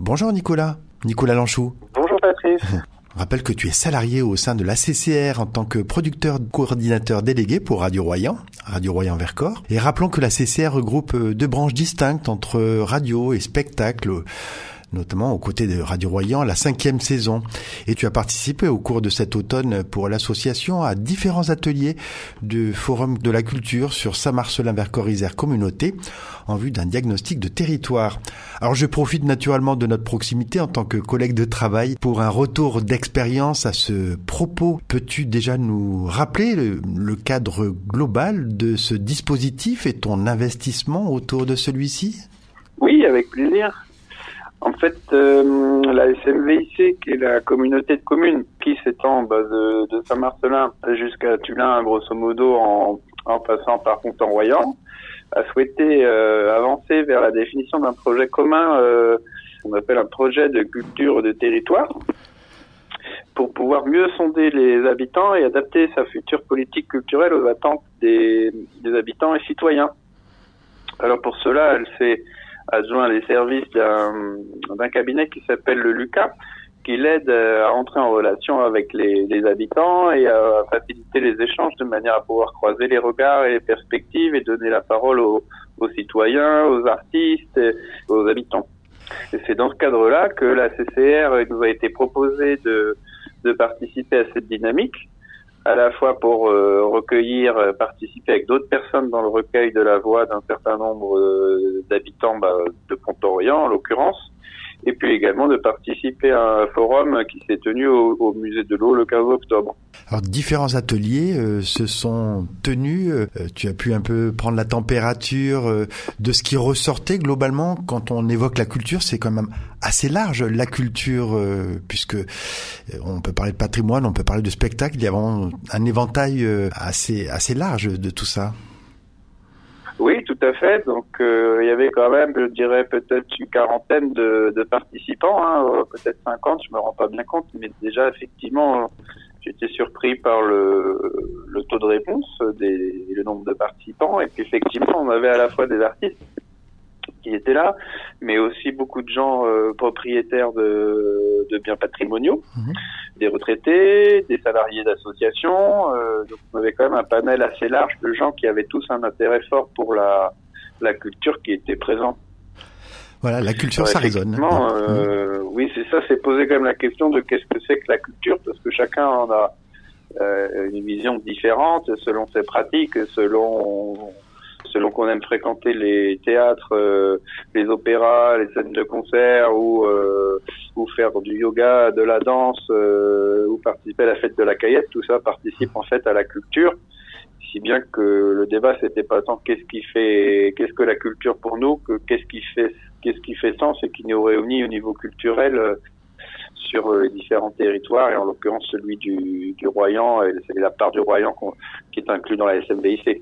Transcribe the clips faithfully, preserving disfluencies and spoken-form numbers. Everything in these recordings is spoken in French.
Bonjour Nicolas, Nicolas Lanchou. Bonjour Patrice. Rappelle que tu es salarié au sein de l'A C C R en tant que producteur coordinateur délégué pour Radio Royan, Radio Royan Vercors. Et rappelons que l'A C C R regroupe deux branches distinctes entre radio et spectacle, notamment aux côtés de Radio Royan, la cinquième saison. Et tu as participé au cours de cet automne pour l'association à différents ateliers du Forum de la culture sur Saint-Marcellin-Vercors-Isère Communauté en vue d'un diagnostic de territoire. Alors je profite naturellement de notre proximité en tant que collègue de travail pour un retour d'expérience à ce propos. Peux-tu déjà nous rappeler le, le cadre global de ce dispositif et ton investissement autour de celui-ci ? Oui, avec plaisir. En fait, euh, la S M V I C, qui est la communauté de communes qui s'étend bah, de, de Saint-Marcellin jusqu'à Tullin, grosso modo, en, en passant par Pontorroyan, a souhaité euh, avancer vers la définition d'un projet commun, euh, qu'on appelle un projet de culture de territoire, pour pouvoir mieux sonder les habitants et adapter sa future politique culturelle aux attentes des, des habitants et citoyens. Alors pour cela, elle s'est adjoint les services d'un, d'un cabinet qui s'appelle le Lucas, qui l'aide à entrer en relation avec les, les habitants et à faciliter les échanges de manière à pouvoir croiser les regards et les perspectives et donner la parole aux, aux citoyens, aux artistes, et aux habitants. Et c'est dans ce cadre-là que la C C R nous a été proposé de, de participer à cette dynamique, à la fois pour euh, recueillir, euh, participer avec d'autres personnes dans le recueil de la voix d'un certain nombre euh, d'habitants bah, de Pontorroyan en l'occurrence, et puis également de participer à un forum qui s'est tenu au, au musée de l'eau le quinze octobre. Alors différents ateliers euh, se sont tenus, euh, tu as pu un peu prendre la température euh, de ce qui ressortait globalement quand on évoque la culture, c'est quand même assez large la culture euh, puisque euh, on peut parler de patrimoine, on peut parler de spectacle, il y a vraiment un éventail euh, assez assez large de tout ça. Oui, tout à fait. Donc, euh, il y avait quand même, je dirais, peut-être une quarantaine de, de participants, hein, euh, peut-être cinquante, je me rends pas bien compte, mais déjà, effectivement, j'étais surpris par le, le taux de réponse, des, le nombre de participants, et puis effectivement, on avait à la fois des artistes qui étaient là, mais aussi beaucoup de gens euh, propriétaires de, de biens patrimoniaux, mmh. des retraités, des salariés d'associations. Euh, donc on avait quand même un panel assez large de gens qui avaient tous un intérêt fort pour la, la culture qui était présente. Voilà, la culture, Alors, ça résonne. Euh, mmh. Oui, c'est ça, c'est poser quand même la question de qu'est-ce que c'est que la culture, parce que chacun en a euh, une vision différente selon ses pratiques, selon... selon qu'on aime fréquenter les théâtres, euh, les opéras, les scènes de concert, ou euh, ou faire du yoga, de la danse, euh, ou participer à la fête de la Caillette, tout ça participe en fait à la culture. Si bien que le débat c'était pas tant qu'est-ce qui fait, qu'est-ce que la culture pour nous, que qu'est-ce qui fait, qu'est-ce qui fait sens et qui nous réunit au niveau culturel euh, sur les différents territoires, et en l'occurrence celui du, du Royan, et c'est la part du Royan qui est inclus dans la S M V I C.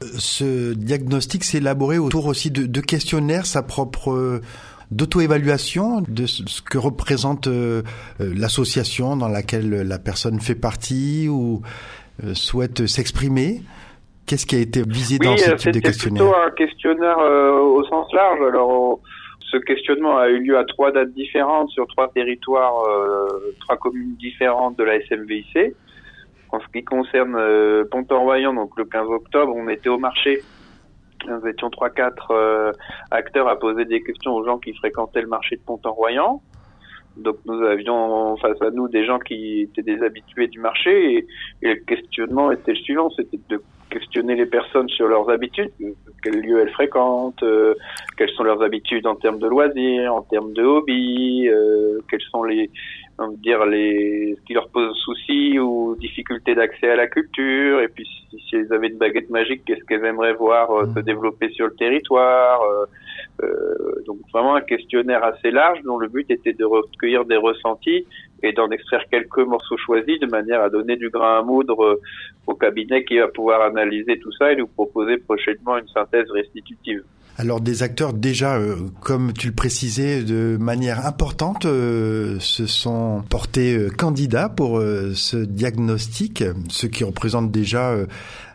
Ce diagnostic s'est élaboré autour aussi de, de questionnaires, sa propre euh, d'auto-évaluation de ce que représente euh, l'association dans laquelle la personne fait partie ou euh, souhaite s'exprimer. Qu'est-ce qui a été visé oui, dans ce type de questionnaire ? Oui, c'était plutôt un questionnaire euh, au sens large. Alors, on, ce questionnement a eu lieu à trois dates différentes sur trois territoires, euh, trois communes différentes de la S M V I C. En ce qui concerne euh, Pontorroyan, donc le quinze octobre, on était au marché. Nous étions trois quatre euh, acteurs à poser des questions aux gens qui fréquentaient le marché de Pontorroyan. Donc nous avions face à nous des gens qui étaient des habitués du marché, et, et le questionnement était le suivant, c'était de questionner les personnes sur leurs habitudes, quels lieux elles fréquentent, euh, quelles sont leurs habitudes en termes de loisirs, en termes de hobbies, euh, quels sont les on veut dire les ce qui leur pose soucis ou difficultés d'accès à la culture, et puis si, si elles avaient une baguette magique, qu'est-ce qu'elles aimeraient voir euh, se développer sur le territoire. euh, euh, donc vraiment un questionnaire assez large dont le but était de recueillir des ressentis et d'en extraire quelques morceaux choisis de manière à donner du grain à moudre euh, au cabinet qui va pouvoir analyser tout ça et nous proposer prochainement une synthèse restitutive. Alors des acteurs déjà, euh, comme tu le précisais, de manière importante, euh, se sont portés euh, candidats pour euh, ce diagnostic, ce qui représente déjà euh,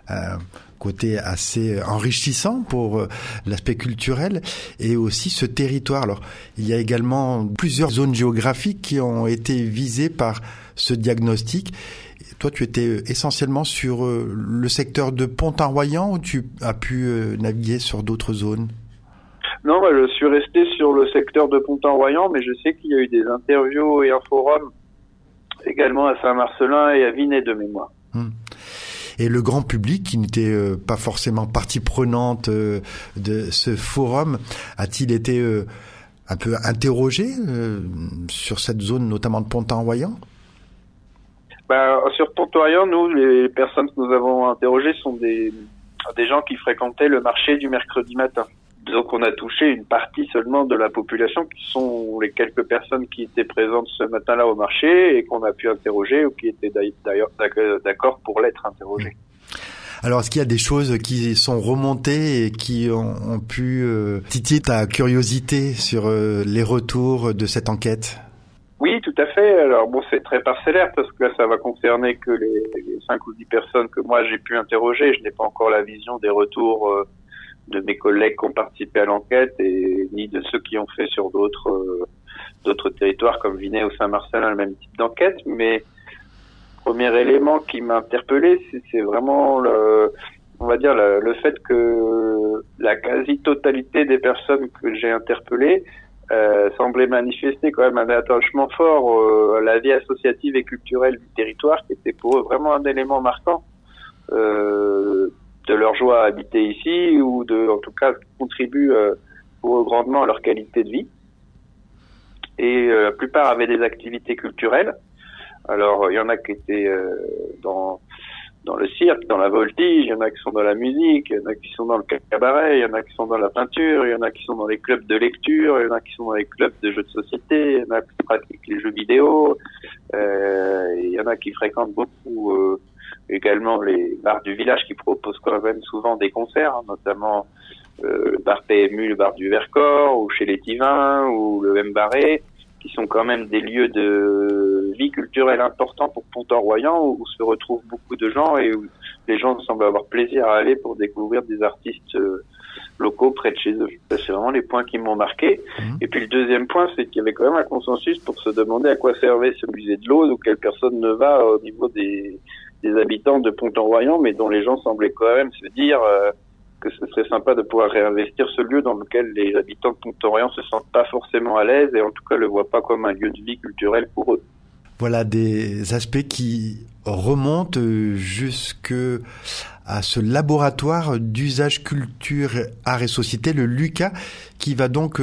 un côté assez enrichissant pour l'aspect culturel et aussi ce territoire. Alors, il y a également plusieurs zones géographiques qui ont été visées par ce diagnostic. Toi, tu étais essentiellement sur le secteur de Pont-en-Royan ou tu as pu naviguer sur d'autres zones? Non, bah, je suis resté sur le secteur de Pont-en-Royan, mais je sais qu'il y a eu des interviews et un forum également à Saint-Marcellin et à Vinay de mémoire. Hum. Et le grand public, qui n'était euh, pas forcément partie prenante euh, de ce forum, a-t-il été euh, un peu interrogé euh, sur cette zone, notamment de Pont-en-Royan? Ben, sur Pont-en-Royan, nous, les personnes que nous avons interrogées sont des, des gens qui fréquentaient le marché du mercredi matin. Donc on a touché une partie seulement de la population, qui sont les quelques personnes qui étaient présentes ce matin-là au marché et qu'on a pu interroger ou qui étaient d'ailleurs d'accord pour l'être interrogées. Alors, est-ce qu'il y a des choses qui sont remontées et qui ont, ont pu euh, titiller ta curiosité sur euh, les retours de cette enquête? Oui, tout à fait. Alors bon, c'est très parcellaire parce que là, ça va concerner que les, les cinq ou dix personnes que moi j'ai pu interroger. Je n'ai pas encore la vision des retours euh, de mes collègues qui ont participé à l'enquête et ni de ceux qui ont fait sur d'autres euh, d'autres territoires comme Vinay ou Saint-Marcellin le même type d'enquête. Mais premier élément qui m'a interpellé, c'est, c'est vraiment le, on va dire le, le fait que la quasi-totalité des personnes que j'ai interpellées euh, semblaient manifester quand même un attachement fort euh, à la vie associative et culturelle du territoire, qui était pour eux vraiment un élément marquant euh, de leur joie à habiter ici, ou de, en tout cas, contribue euh, pour eux grandement à leur qualité de vie. Et euh, la plupart avaient des activités culturelles. Alors, il y en a qui étaient euh, dans dans le cirque, dans la voltige, il y en a qui sont dans la musique, il y en a qui sont dans le cabaret, il y en a qui sont dans la peinture, il y en a qui sont dans les clubs de lecture, il y en a qui sont dans les clubs de jeux de société, il y en a qui pratiquent les jeux vidéo, euh, il y en a qui fréquentent beaucoup euh, également les bars du village qui proposent quand même souvent des concerts, hein, notamment euh, le bar P M U, le bar du Vercors, ou chez les Tivins, ou le M Barré, qui sont quand même des lieux de vie culturelle importants pour Pont-en-Royan, où se retrouvent beaucoup de gens et où les gens semblent avoir plaisir à aller pour découvrir des artistes euh, locaux près de chez eux. Ça, c'est vraiment les points qui m'ont marqué. Mmh. Et puis le deuxième point, c'est qu'il y avait quand même un consensus pour se demander à quoi servait ce musée de l'eau, où quelle personne ne va au niveau des, des habitants de Pont-en-Royan, mais dont les gens semblaient quand même se dire euh, que ce serait sympa de pouvoir réinvestir ce lieu dans lequel les habitants de Pont-en-Royan se sentent pas forcément à l'aise et en tout cas le voient pas comme un lieu de vie culturelle pour eux. Voilà des aspects qui remontent jusque à ce laboratoire d'usage culture, art et société, le LUCA, qui va donc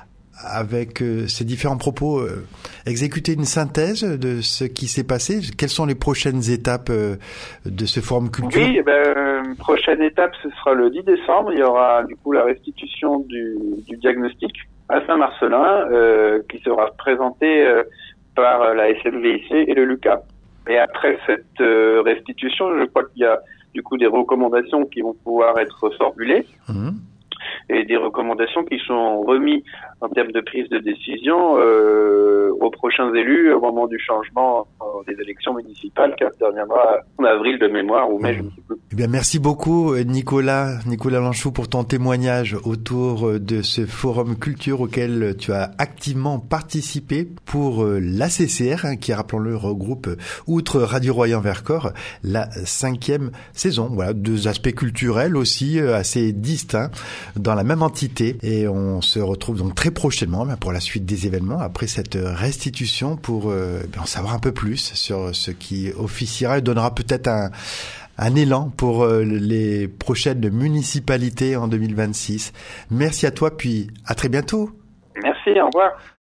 avec ces différents propos exécuter une synthèse de ce qui s'est passé. Quelles sont les prochaines étapes de ce forum culture? Oui, eh ben, prochaine étape, ce sera le dix décembre. Il y aura du coup la restitution du, du diagnostic à Saint-Marcellin, euh, qui sera présenté euh, par la S M V I C et le LUCA. Et après cette euh, restitution, je crois qu'il y a du coup des recommandations qui vont pouvoir être formulées. Mmh. Et des recommandations qui sont remises en termes de prise de décision euh, aux prochains élus au moment du changement euh, des élections municipales qui interviendra en avril de mémoire ou mai, mmh. je ne sais plus. Eh bien, merci beaucoup Nicolas, Nicolas Lanchou, pour ton témoignage autour de ce forum culture auquel tu as activement participé pour l'A C C R, hein, qui, rappelons-le, regroupe, outre Radio Royan Vercors, la cinquième saison. Voilà, deux aspects culturels aussi assez distincts dans la même entité, et on se retrouve donc très prochainement pour la suite des événements après cette restitution pour euh, en savoir un peu plus sur ce qui officiera et donnera peut-être un, un élan pour euh, les prochaines municipalités en deux mille vingt-six. Merci à toi, puis à très bientôt. Merci, au revoir.